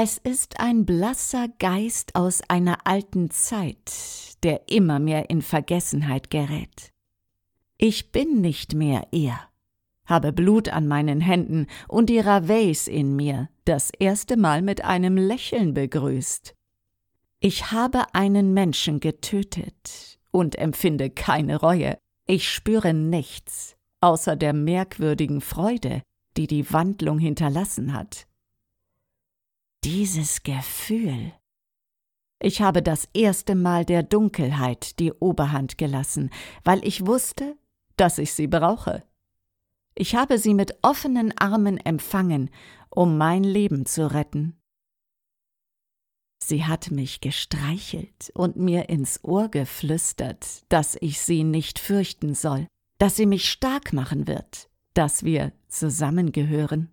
Es ist ein blasser Geist aus einer alten Zeit, der immer mehr in Vergessenheit gerät. Ich bin nicht mehr er, habe Blut an meinen Händen und die Raveis in mir, das erste Mal mit einem Lächeln begrüßt. Ich habe einen Menschen getötet und empfinde keine Reue. Ich spüre nichts, außer der merkwürdigen Freude, die die Wandlung hinterlassen hat. Dieses Gefühl. Ich habe das erste Mal der Dunkelheit die Oberhand gelassen, weil ich wusste, dass ich sie brauche. Ich habe sie mit offenen Armen empfangen, um mein Leben zu retten. Sie hat mich gestreichelt und mir ins Ohr geflüstert, dass ich sie nicht fürchten soll, dass sie mich stark machen wird, dass wir zusammengehören.